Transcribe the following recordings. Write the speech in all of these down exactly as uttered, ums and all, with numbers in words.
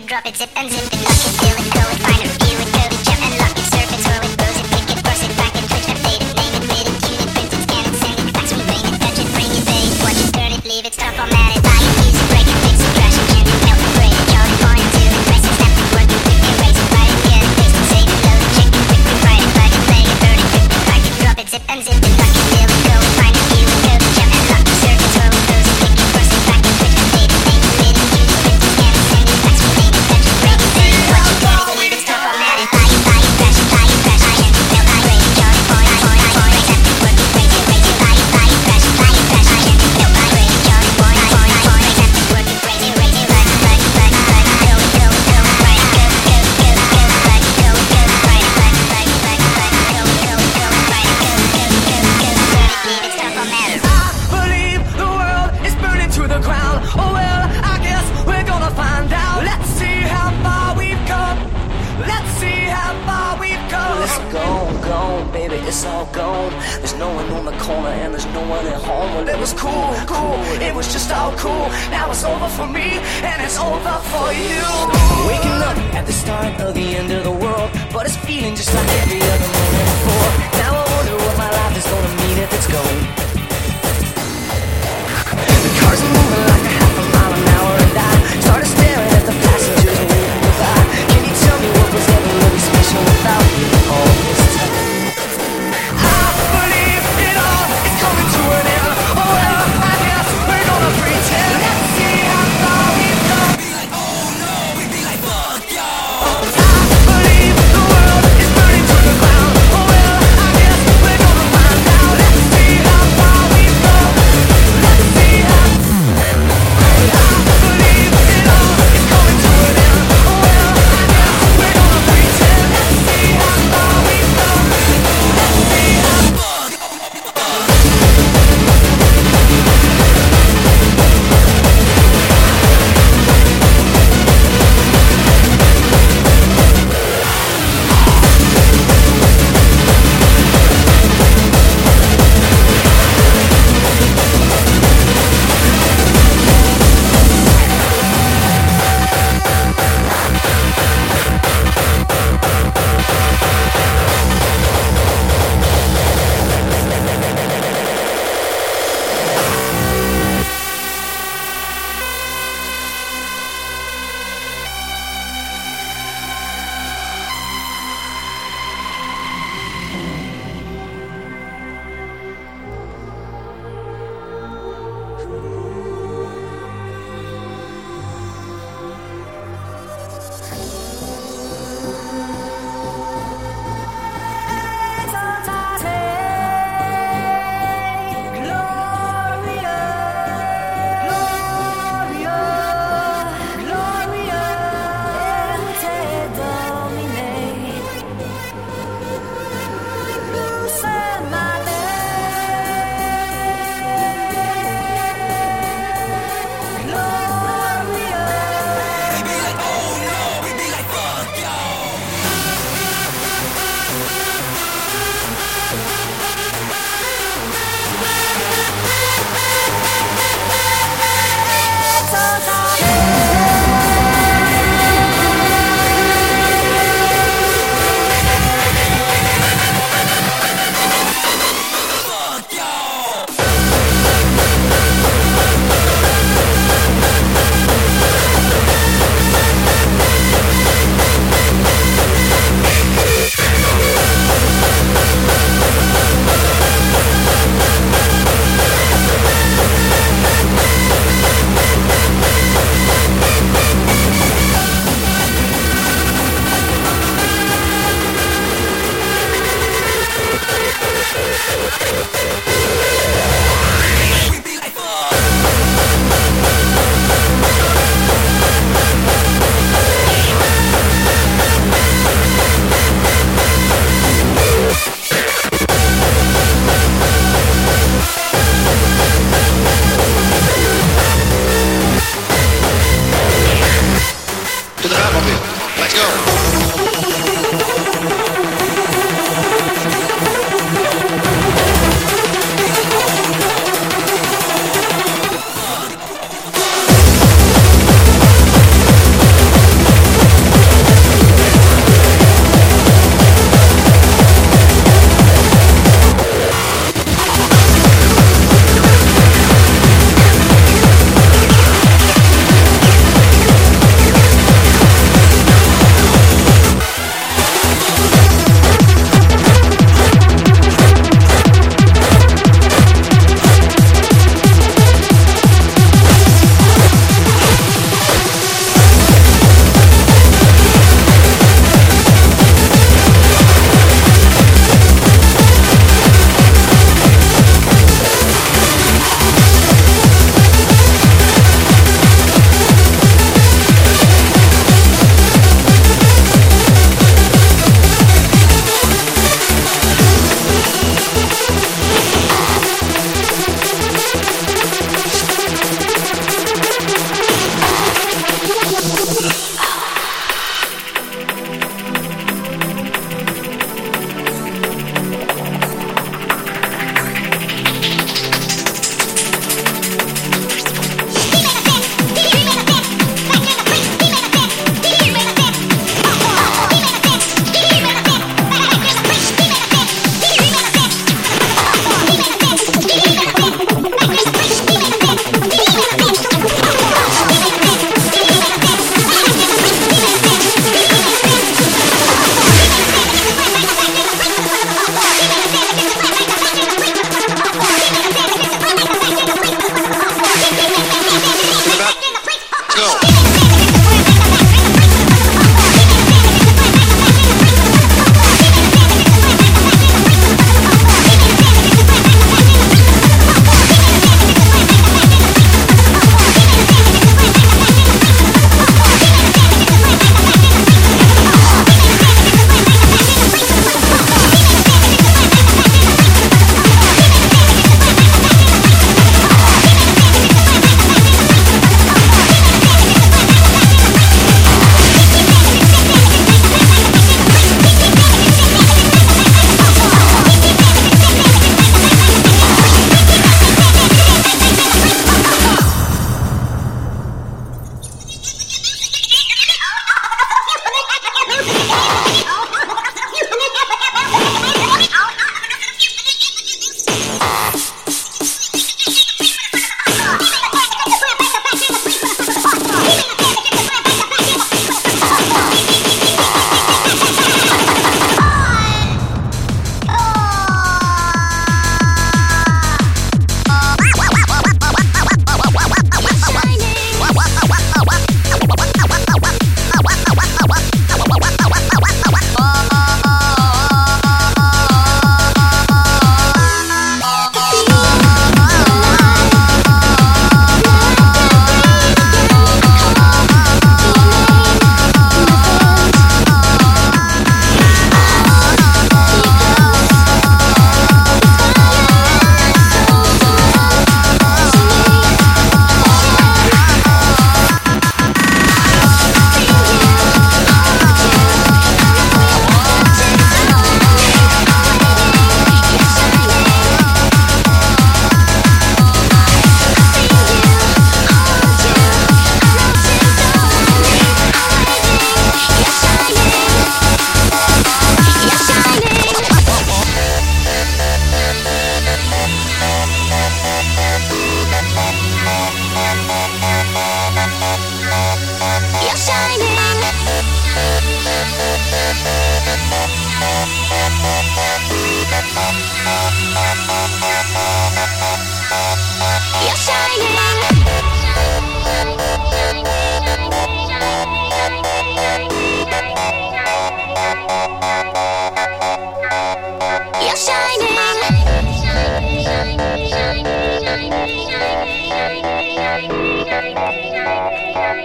drop it, zip and zip it, lock it, feel it, go it, find it, review it, code it, jump and lock it, surf it, swirl it, rose it, pick it, brush it, back it, twitch, update it, name it, mid it, tune it, print it, scan it, send it, fax, rebring it, touch it, bring it, pay it, watch it, turn it, leave it, stop, format it, buy it, use it, break it, fix it, trash it, change it, help it, break it, chart it, point it, do it, press it, snap it, work it, quick, erase it, write it, get it, paste it, save it, load it, check it, quick, rewrite it, plug it, play it, burn it, crypt it, pack it, drop it, zip and zip it, lock it, feel it, go it, find it, view it, code it, jump and lock it, surf it, swirl it, rose it, pick it, brush it, back it, twitch, update it, name it, mid it, tune it, print it, scan it, send it, fax, rebring it, touch it, break it, pay it, watch it, turn it, leave it, stop, format it, buy it, buy it, crash it, buy it, crash it, change it, help it, break it, chart it, point it, point it, point it, accept it, work it, raise it, raise it, buy it, buy it, crash it, buy it, crash it, change it, help it, break it, chart it, point it, point it, point it, accept it, work it, raise it, raise it, plug it, plug it, plug it, plug it, go it, go it, go it, right it, go it, go it, go it, go it, plug it, go it, go it, right it, plug it, plug it, plug it, plug it, go it, go it, go it, right it, go it, go it, go it, go it, turn it, leave it, stop, format it. I believe the world is burning to the ground. Oh well, I guess we're gonna find out. Let's see how far we've come. Let's see how far we've come. It's gone, gone, baby, it's all gone. There's no one on the corner and there's no one at home. Well, It was cool, cool, it was just all cool. Now it's over for me and it's over for you. waking up at the start of the end of the world, but it's feeling just like every other morning before. Now I wonder what my life is gonna mean if it's gone. The cars are moving like a half a mile an hour, and I started staring at the passengers waiting to buy. Can you tell me what was ever really special about all this time? I believe it all is coming to an end. Oh well, I guess we're gonna pretend. Let's see how far we've come. I believe the world is burning to the ground. Oh well, I guess we're gonna find out. Let's see how far we've come. Let's see how. I believe it all is coming to an end. Oh well, I guess we're gonna pretend. Let's see how far we've come. Let's see how.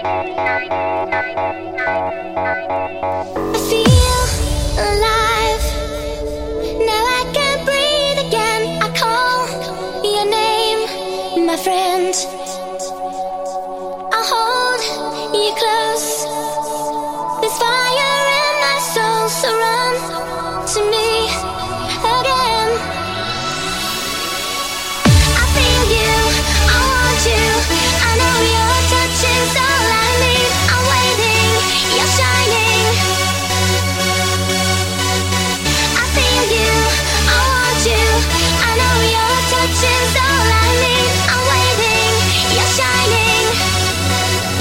I feel alive. Now I can breathe again. I call your name, my friend. I'll hold you close. There's fire in my soul, so run to me again. I feel you, I want you. I know your touch is all I need. I'm waiting, you're shining. I feel you, I want you. I know your touch is all I need. I'm waiting, you're shining.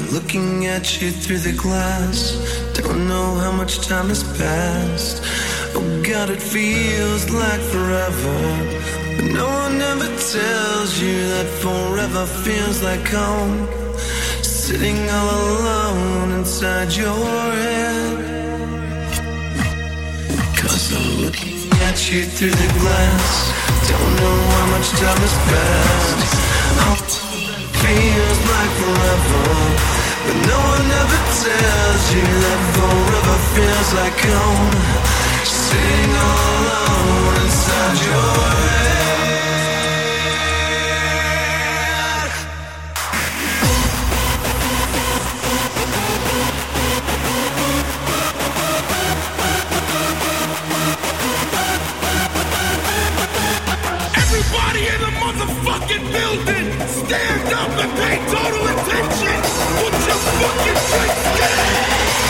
Looking at you through the glass, don't know how much time has passed. Oh God, it feels like forever, but no one ever tells you that forever feels like home. Sitting all alone inside your head, 'cause I'm looking at you through the glass. Don't know how much time has passed. Oh, feels like forever, but no one ever tells you that forever feels like home. Sitting all alone inside your head. Everybody in the motherfucking building, stand up and pay total attention. Put your fucking drinks down.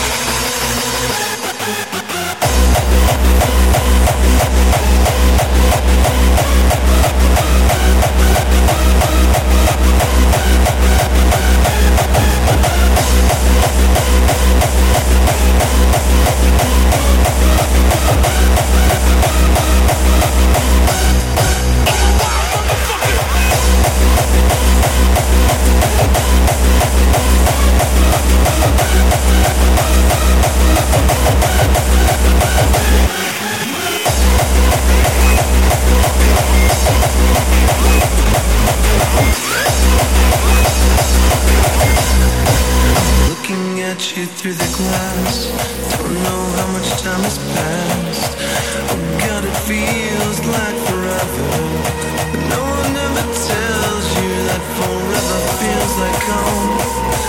Through the glass, don't know how much time has passed. Oh God, it feels like forever, but no one ever tells you that forever feels like home.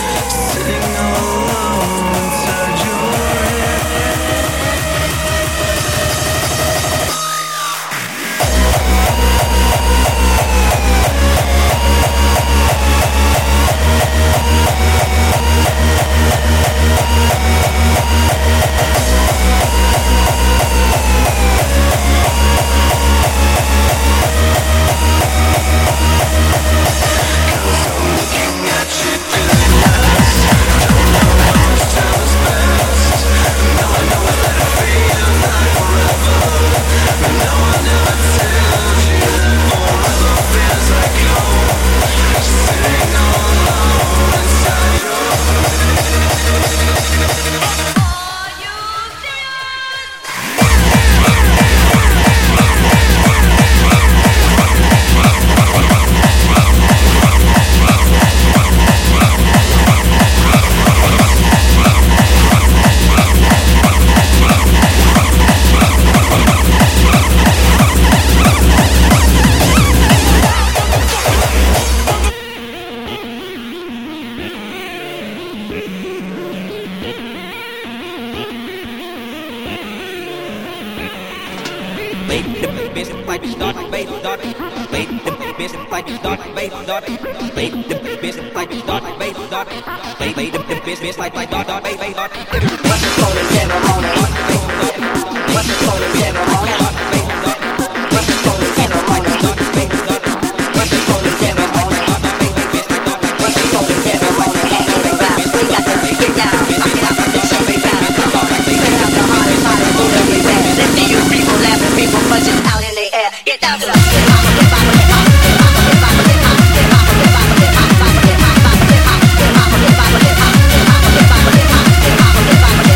Sitting all alone inside your head. Get down to the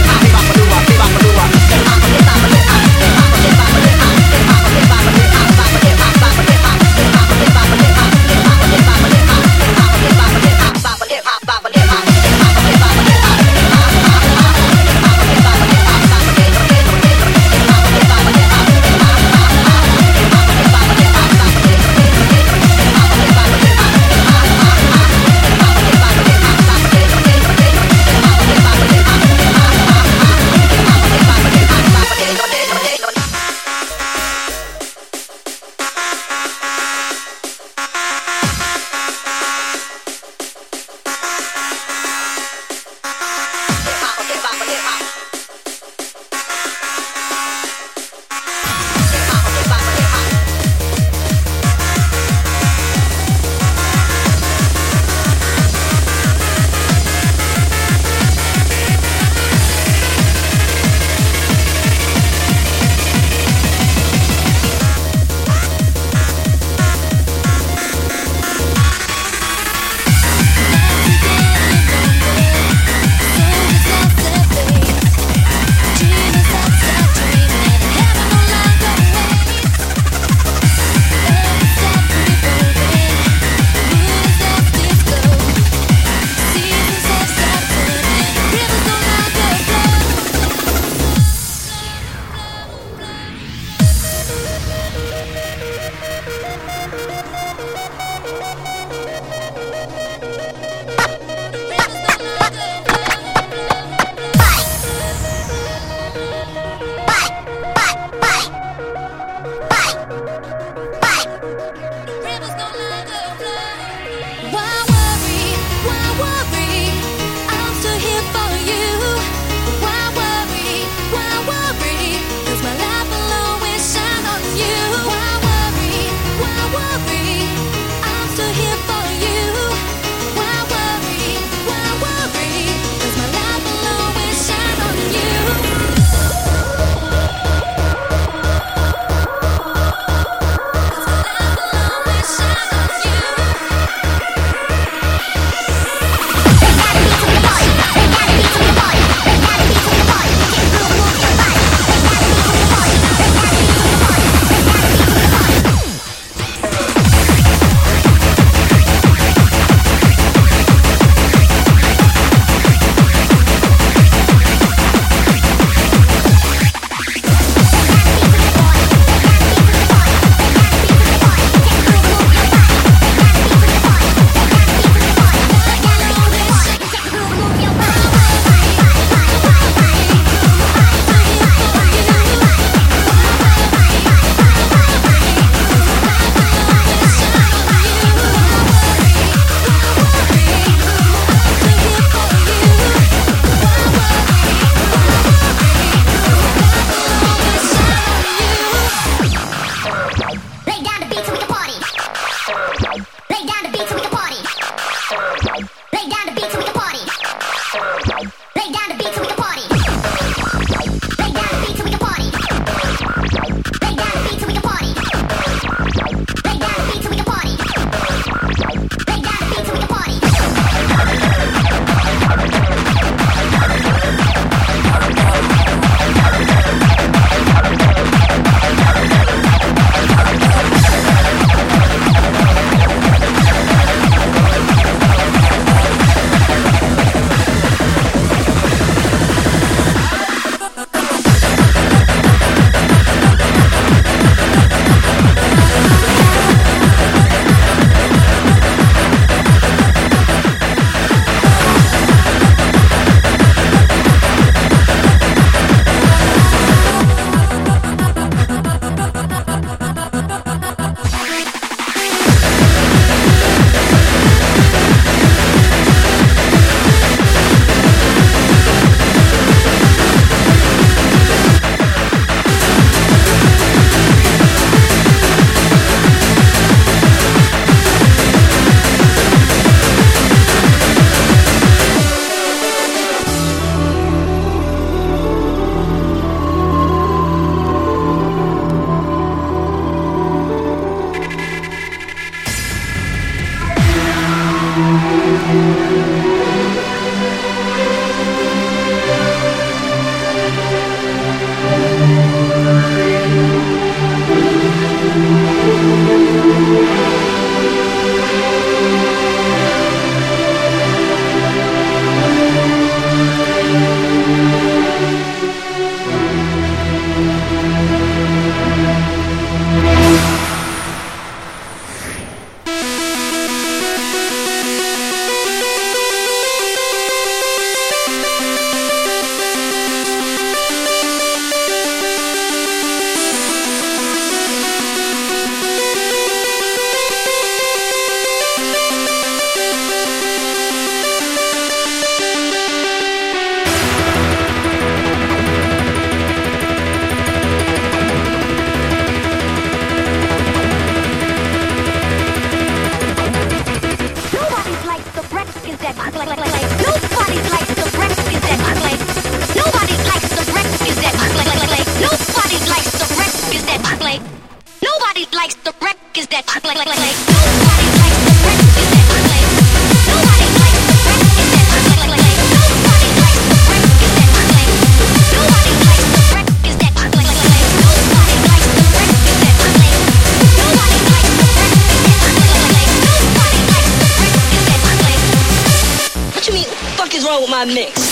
my mix.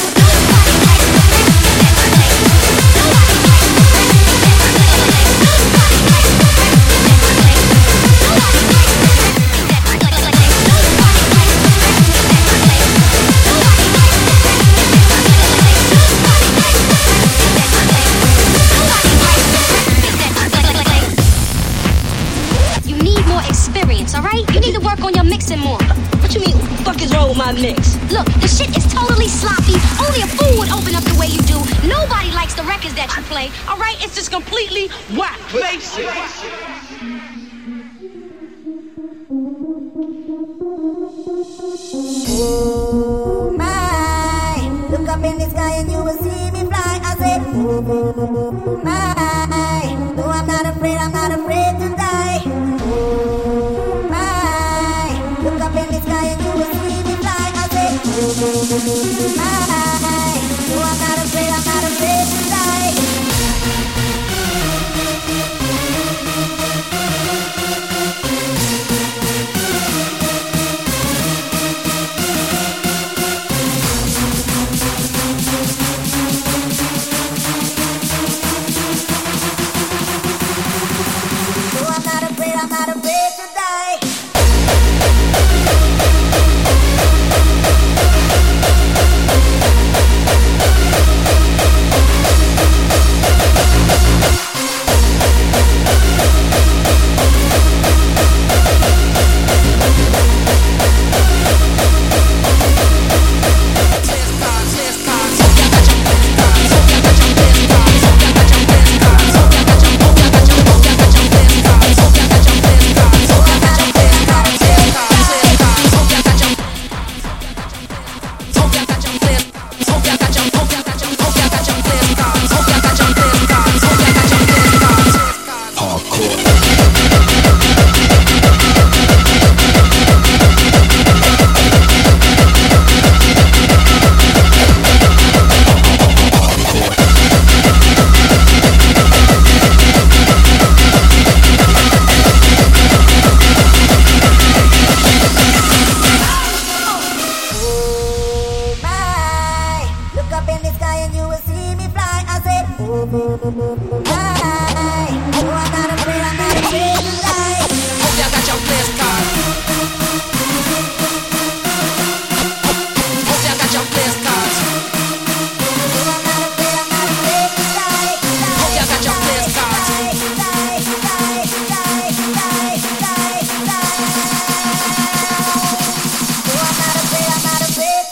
Alright? You need to work on your mixing more. What you mean, what the fuck is wrong with my mix? Look, the shit is totally sloppy. Only a fool would open up the way you do. Nobody likes the records that you play. Alright? It's just completely whack. Basic. Oh my, look up in the sky and you will see me fly. I said, oh my, no, I'm not afraid, I'm not afraid to die. Oh my, look up in the sky and you will see me fly. I said, oh my, no, I'm not afraid, I'm not afraid to die.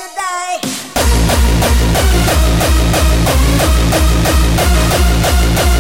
Die.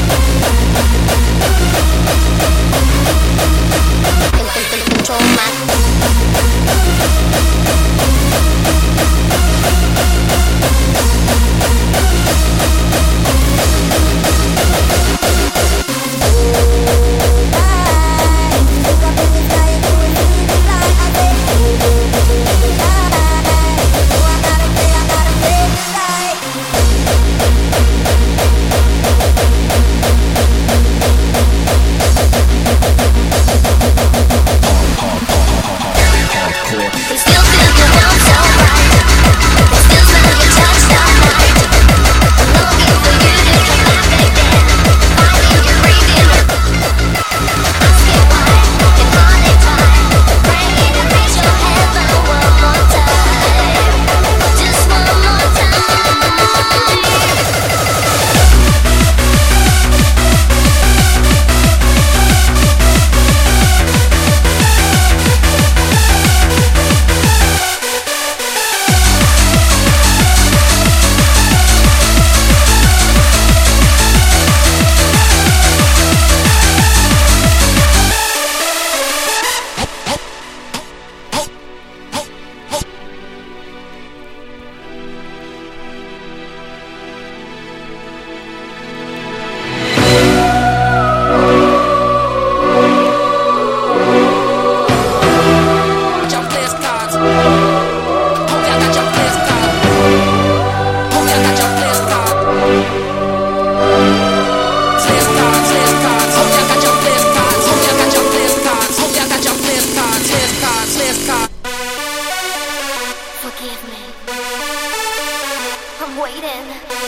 waiting.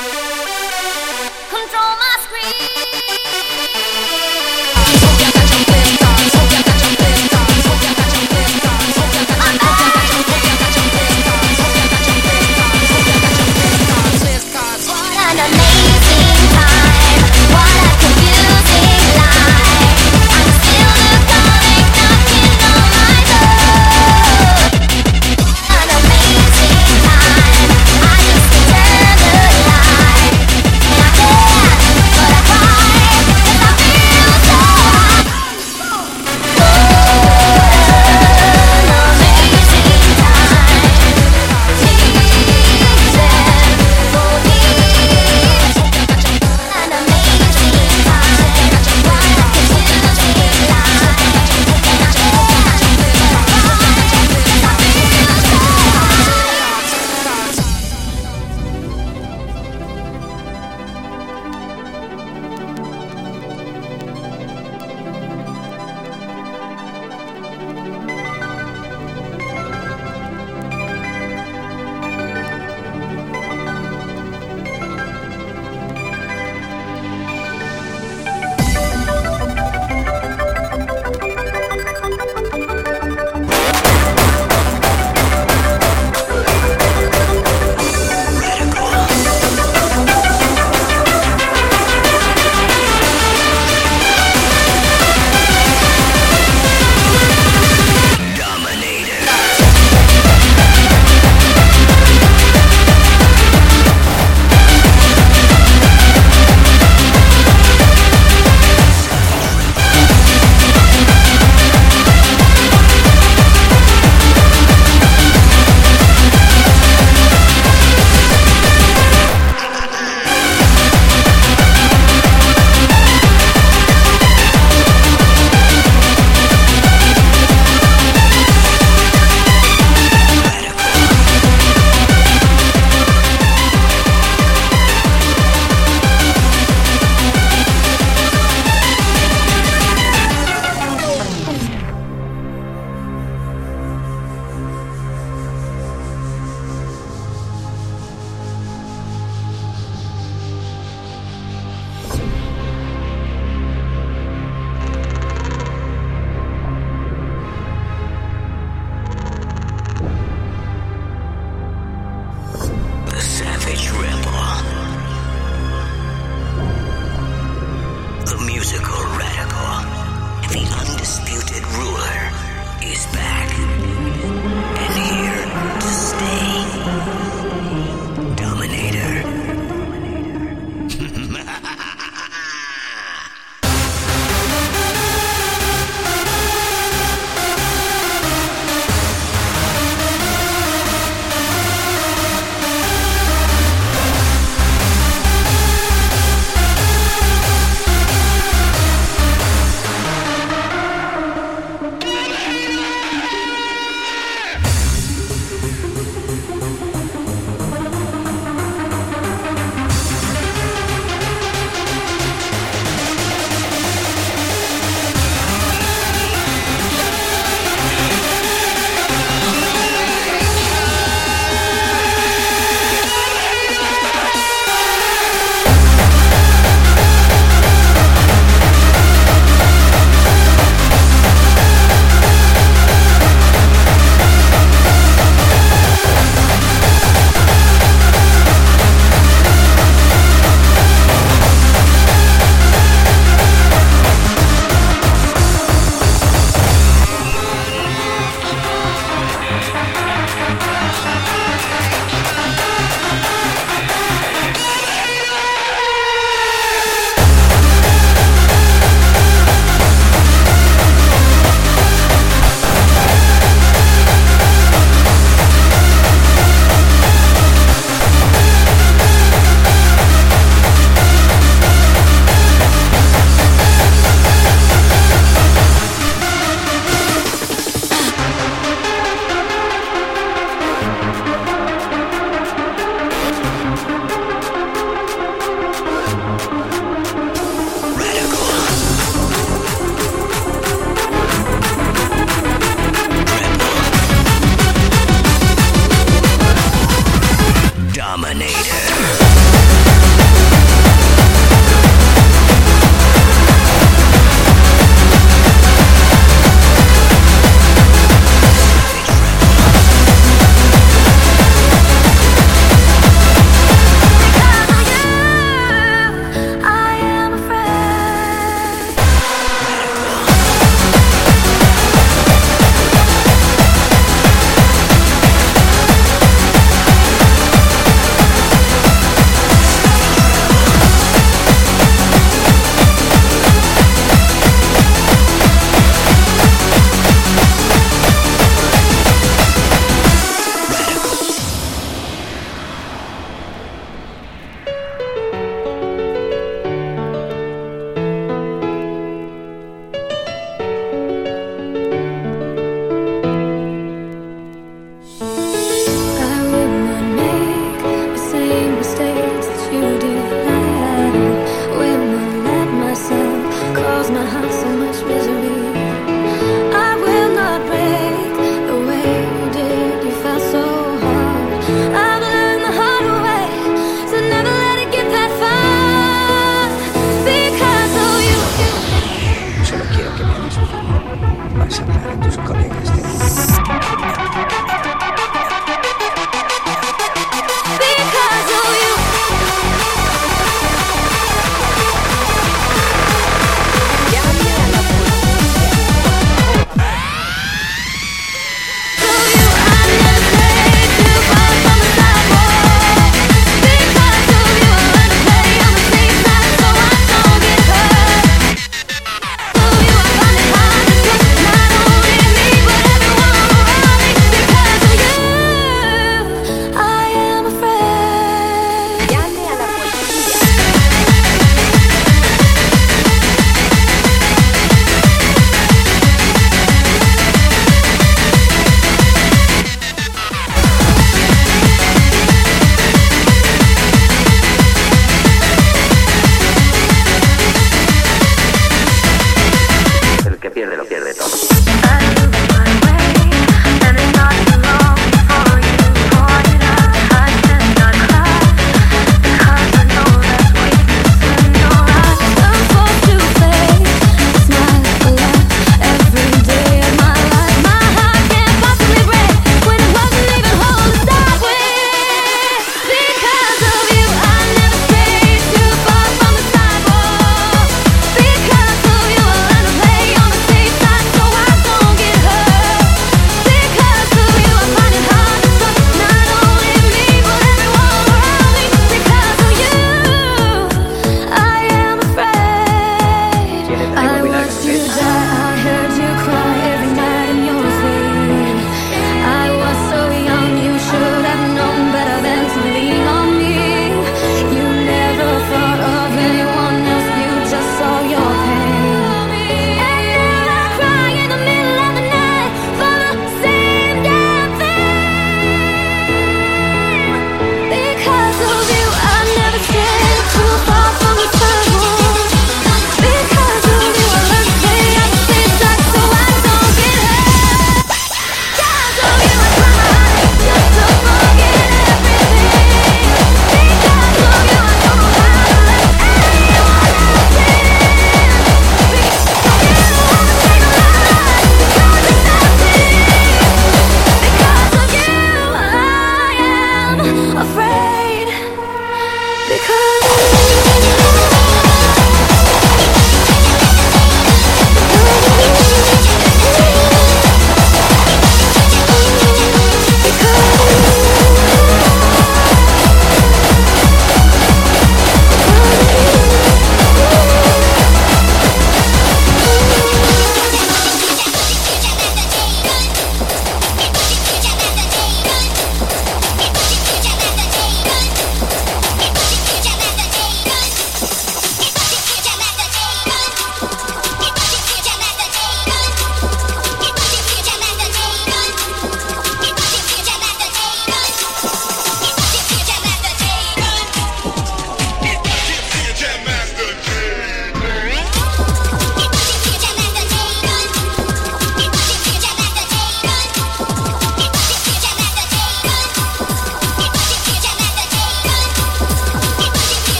Control my screen. What an amazing time. What a confusing life. I'm still the calling knocking on my door. An amazing time. I just turn the light. And I can't, but I cry, 'cause I feel so high. An amazing time. Teasing for me. An amazing time. What a confusing life. And I can't, but I cry, 'cause I feel so high. The Savage Rebel. The musical radical. The undisputed ruler is back. And here to stay. Dominator.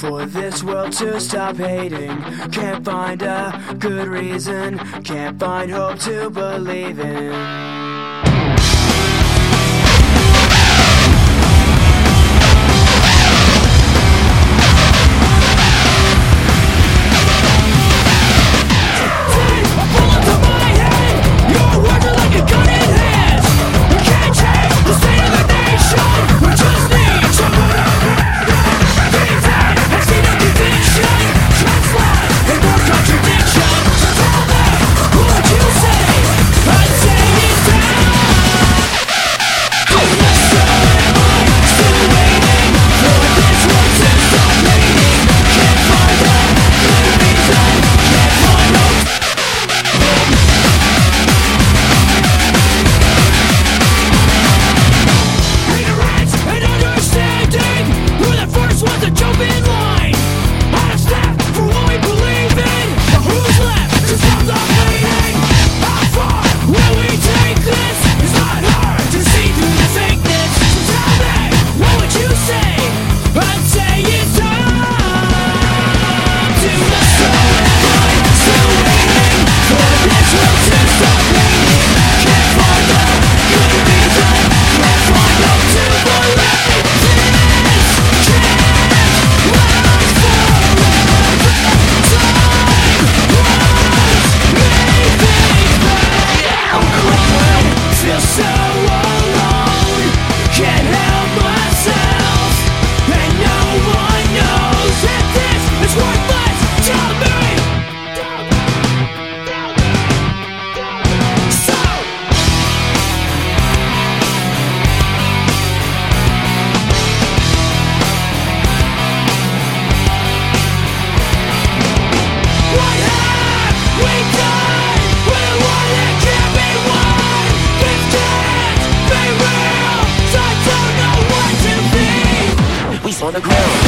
for this world to stop hating. Can't find a good reason, can't find hope to believe in. On the ground.